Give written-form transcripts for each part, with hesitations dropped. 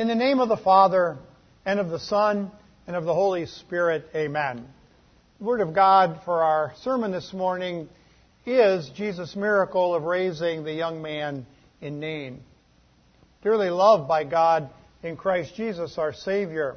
In the name of the Father, and of the Son, and of the Holy Spirit, amen. The Word of God for our sermon this morning is Jesus' miracle of raising the young man in Nain. Dearly loved by God in Christ Jesus, our Savior.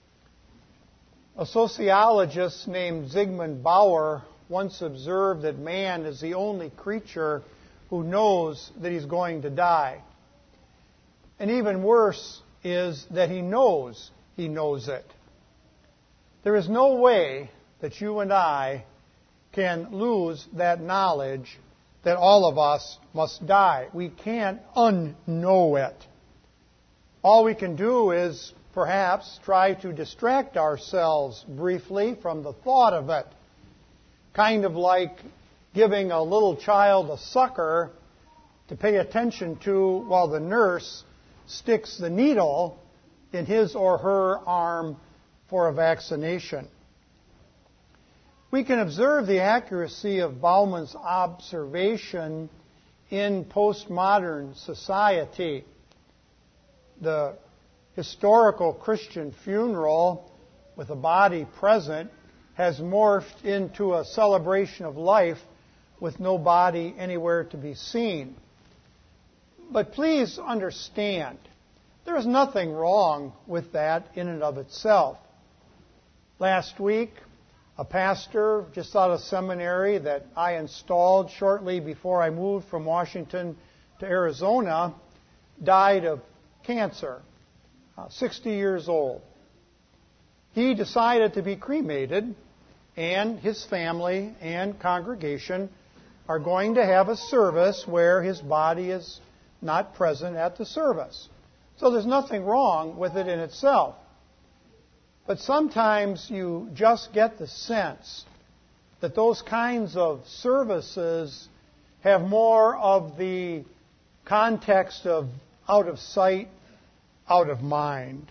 A sociologist named Zygmunt Bauer once observed that man is the only creature who knows that he's going to die. And even worse is that he knows it. There is no way that you and I can lose that knowledge that all of us must die. We can't unknow it. All we can do is perhaps try to distract ourselves briefly from the thought of it. Kind of like giving a little child a sucker to pay attention to while the nurse sticks the needle in his or her arm for a vaccination. We can observe the accuracy of Bauman's observation in postmodern society. The historical Christian funeral with a body present has morphed into a celebration of life with no body anywhere to be seen. But please understand, there is nothing wrong with that in and of itself. Last week, a pastor just out of seminary that I installed shortly before I moved from Washington to Arizona died of cancer, 60 years old. He decided to be cremated, and his family and congregation are going to have a service where his body is not present at the service. So there's nothing wrong with it in itself. But sometimes you just get the sense that those kinds of services have more of the context of out of sight, out of mind.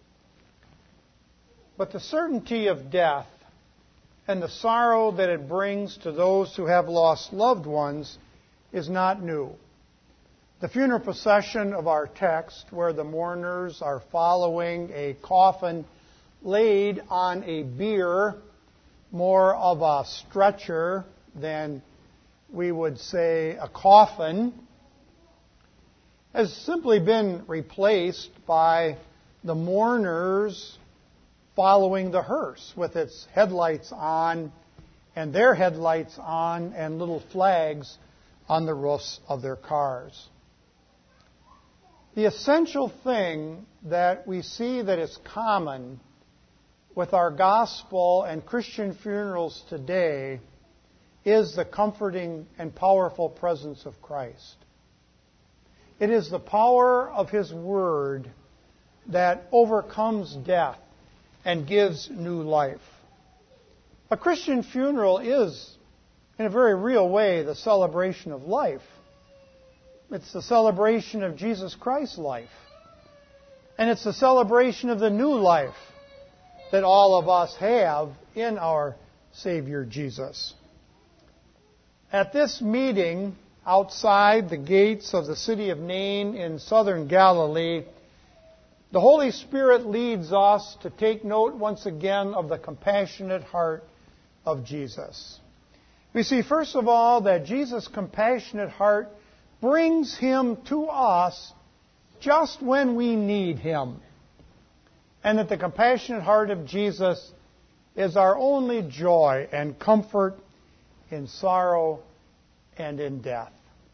But the certainty of death and the sorrow that it brings to those who have lost loved ones is not new. The funeral procession of our text, where the mourners are following a coffin laid on a bier, more of a stretcher than we would say a coffin, has simply been replaced by the mourners following the hearse with its headlights on and their headlights on and little flags on the roofs of their cars. The essential thing that we see that is common with our gospel and Christian funerals today is the comforting and powerful presence of Christ. It is the power of His Word that overcomes death and gives new life. A Christian funeral is, in a very real way, the celebration of life. It's the celebration of Jesus Christ's life. And it's the celebration of the new life that all of us have in our Savior Jesus. At this meeting outside the gates of the city of Nain in southern Galilee, the Holy Spirit leads us to take note once again of the compassionate heart of Jesus. We see, first of all, that Jesus' compassionate heart brings Him to us just when we need Him. And that the compassionate heart of Jesus is our only joy and comfort in sorrow and in death.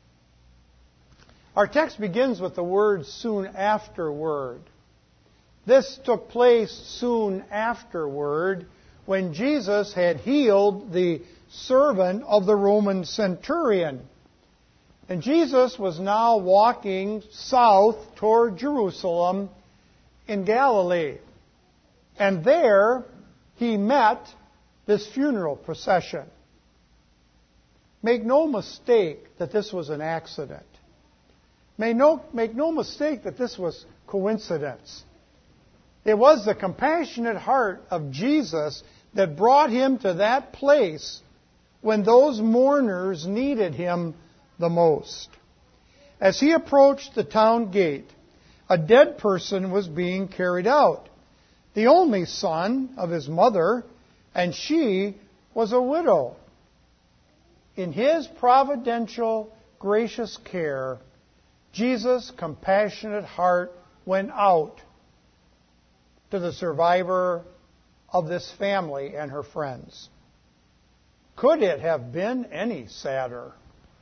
Our text begins with the word soon afterward. This took place soon afterward when Jesus had healed the servant of the Roman centurion. And Jesus was now walking south toward Jerusalem in Galilee. And there He met this funeral procession. Make no mistake that this was an accident. Make no mistake that this was coincidence. It was the compassionate heart of Jesus that brought Him to that place when those mourners needed Him the most. As He approached the town gate, a dead person was being carried out, the only son of his mother, and she was a widow. In His providential, gracious care, Jesus' compassionate heart went out to the survivor of this family and her friends. Could it have been any sadder?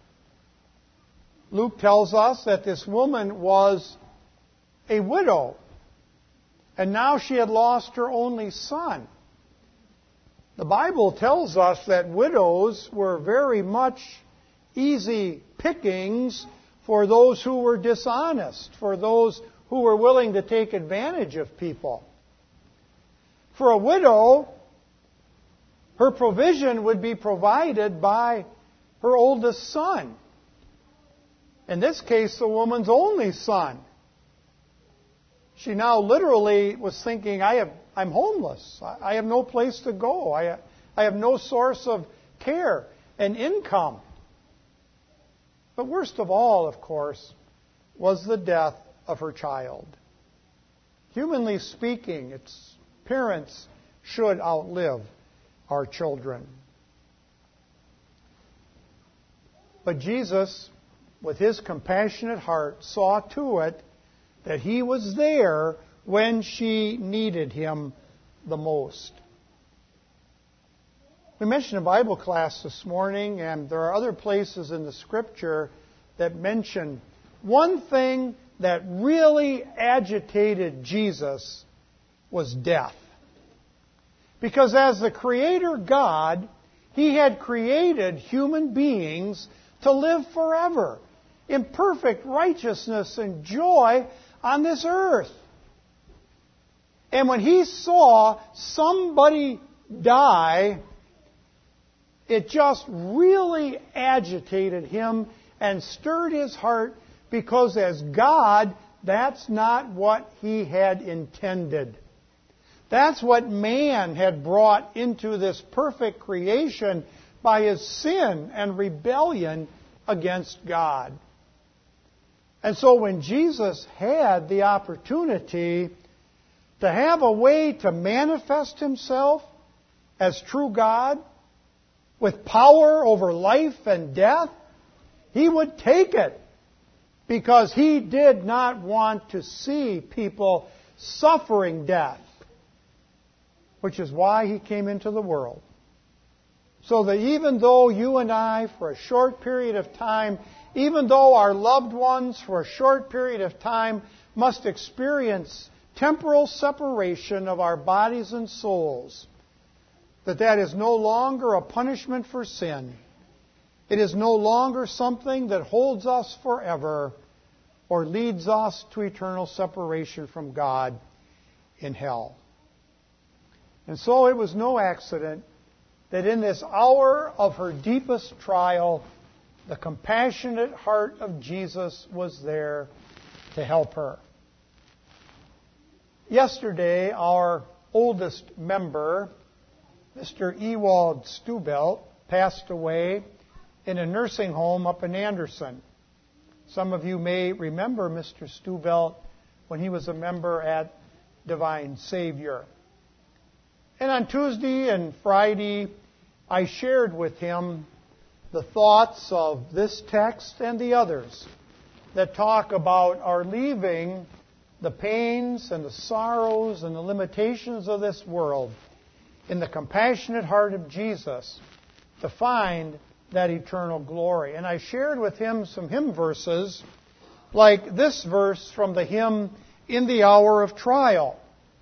Luke tells us that this woman was a widow, and now she had lost her only son. The Bible tells us that widows were very much easy pickings for those who were dishonest, for those who were willing to take advantage of people. For a widow, her provision would be provided by her oldest son. In this case, the woman's only son. She now literally was thinking, I'm homeless. I have no place to go. I have no source of care and income. But worst of all, of course, was the death of her child. Humanly speaking, its parents should outlive our children. But Jesus, with His compassionate heart, saw to it that He was there when she needed Him the most. We mentioned a Bible class this morning, and there are other places in the Scripture that mention one thing that really agitated Jesus was death. Because as the Creator God, He had created human beings to live forever in perfect righteousness and joy on this earth. And when He saw somebody die, it just really agitated Him and stirred His heart, because as God, that's not what He had intended. That's what man had brought into this perfect creation by his sin and rebellion against God. And so when Jesus had the opportunity to have a way to manifest Himself as true God, with power over life and death, He would take it, because He did not want to see people suffering death, which is why He came into the world. So that even though you and I, for a short period of time, even though our loved ones, for a short period of time, must experience temporal separation of our bodies and souls, that is no longer a punishment for sin. It is no longer something that holds us forever or leads us to eternal separation from God in hell. And so it was no accident that in this hour of her deepest trial, the compassionate heart of Jesus was there to help her. Yesterday, our oldest member, Mr. Ewald Stubelt, passed away in a nursing home up in Anderson. Some of you may remember Mr. Stubelt when he was a member at Divine Savior. And on Tuesday and Friday, I shared with him the thoughts of this text and the others that talk about our leaving the pains and the sorrows and the limitations of this world in the compassionate heart of Jesus to find that eternal glory. And I shared with him some hymn verses, like this verse from the hymn, "In the Hour of Trial."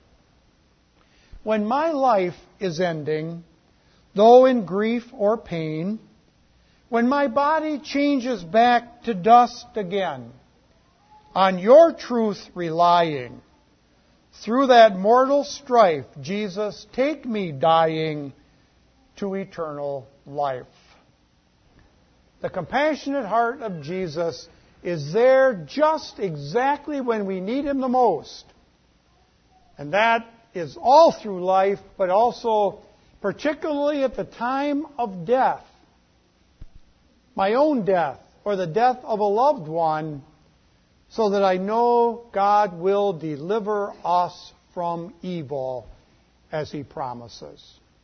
When my life is ending, though in grief or pain, when my body changes back to dust again, on your truth relying, through that mortal strife, Jesus, take me dying to eternal life. The compassionate heart of Jesus is there just exactly when we need Him the most. And that is all through life, but also particularly at the time of death. My own death, or the death of a loved one, so that I know God will deliver us from evil as He promises.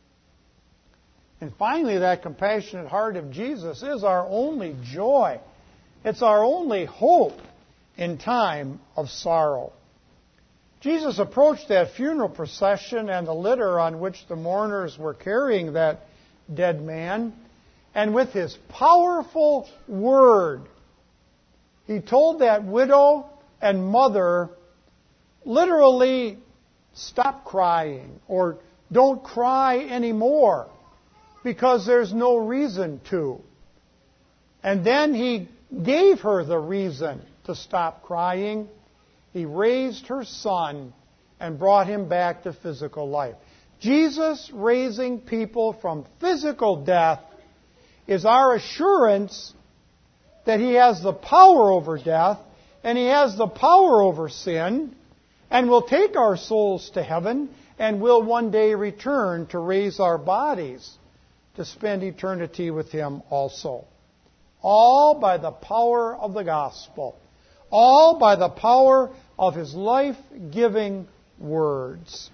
And finally, that compassionate heart of Jesus is our only joy. It's our only hope in time of sorrow. Jesus approached that funeral procession and the litter on which the mourners were carrying that dead man, and with His powerful word, He told that widow and mother, literally, stop crying, or don't cry anymore, because there's no reason to. And then He gave her the reason to stop crying. He raised her son and brought him back to physical life. Jesus raising people from physical death is our assurance that He has the power over death and He has the power over sin and will take our souls to heaven and will one day return to raise our bodies to spend eternity with Him also. All by the power of the gospel. All by the power of His life-giving words.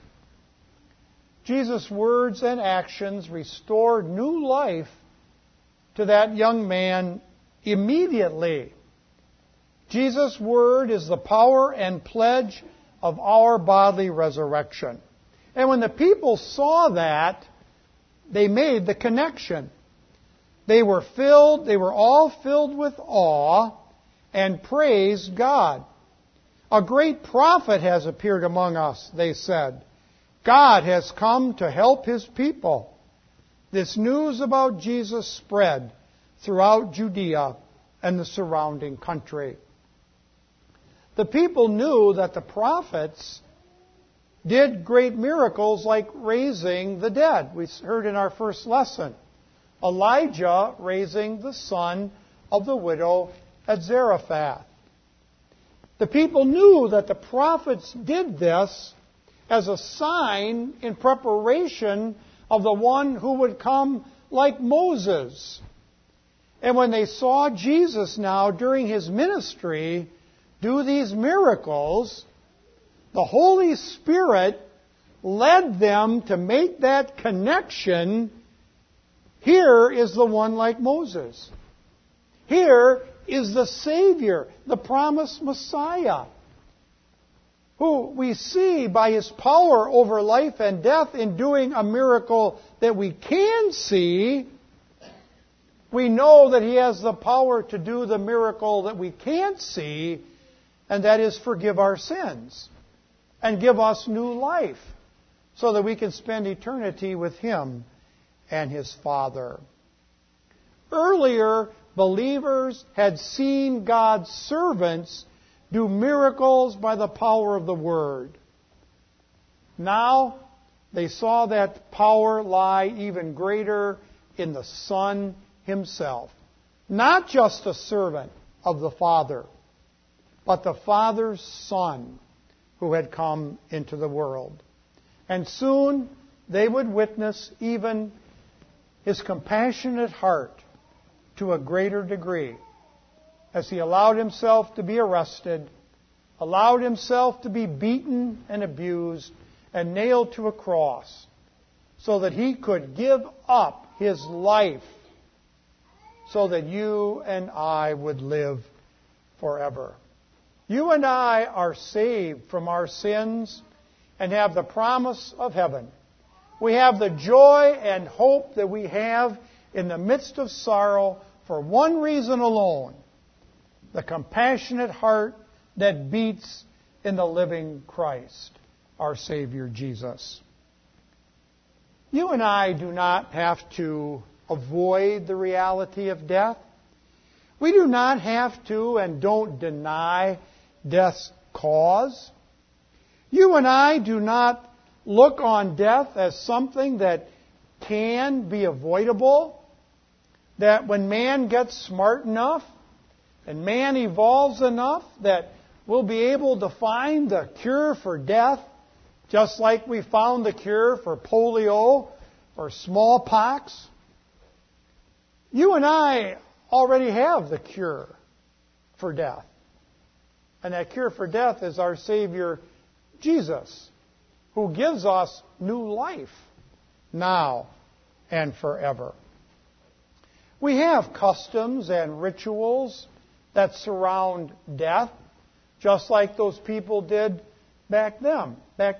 Jesus' words and actions restored new life to that young man immediately. Jesus' word is the power and pledge of our bodily resurrection. And when the people saw that, they made the connection. They were all filled with awe and praised God. A great prophet has appeared among us, they said. God has come to help His people. This news about Jesus spread throughout Judea and the surrounding country. The people knew that the prophets did great miracles like raising the dead. We heard in our first lesson. Elijah raising the son of the widow at Zarephath. The people knew that the prophets did this as a sign in preparation of the one who would come like Moses. And when they saw Jesus now during His ministry do these miracles, the Holy Spirit led them to make that connection. Here is the one like Moses. Here is the Savior, the promised Messiah, who we see by His power over life and death in doing a miracle that we can see. We know that He has the power to do the miracle that we can't see, and that is forgive our sins and give us new life so that we can spend eternity with Him and His Father. Earlier, believers had seen God's servants do miracles by the power of the Word. Now, they saw that power lie even greater in the Son Himself. Not just a servant of the Father, but the Father's Son who had come into the world. And soon they would witness even His compassionate heart to a greater degree as He allowed Himself to be arrested, allowed Himself to be beaten and abused and nailed to a cross so that He could give up His life so that you and I would live forever. You and I are saved from our sins and have the promise of heaven. We have the joy and hope that we have in the midst of sorrow for one reason alone: the compassionate heart that beats in the living Christ, our Savior Jesus. You and I do not have to avoid the reality of death. We do not have to and don't deny death's cause. You and I do not look on death as something that can be avoidable, that when man gets smart enough and man evolves enough that we'll be able to find the cure for death, just like we found the cure for polio or smallpox. You and I already have the cure for death. And that cure for death is our Savior, Jesus, who gives us new life now and forever. We have customs and rituals that surround death, just like those people did back then.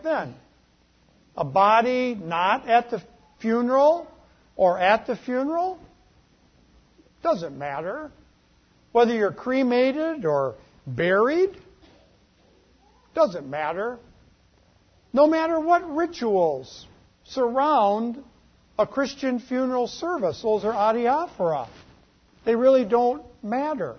A body not at the funeral or at the funeral doesn't matter. Whether you're cremated or buried doesn't matter. No matter what rituals surround a Christian funeral service, those are adiaphora. They really don't matter.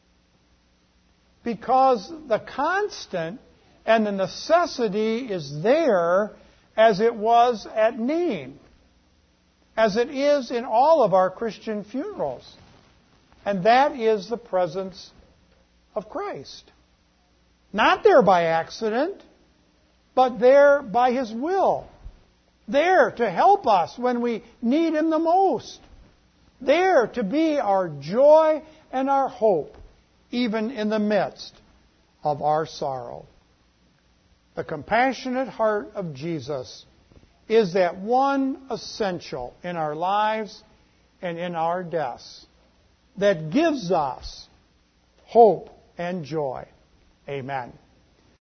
Because the constant and the necessity is there as it was at Nain, as it is in all of our Christian funerals. And that is the presence of Christ. Not there by accident, but there by His will. There to help us when we need Him the most. There to be our joy and our hope, even in the midst of our sorrow. The compassionate heart of Jesus is that one essential in our lives and in our deaths that gives us hope and joy. Amen.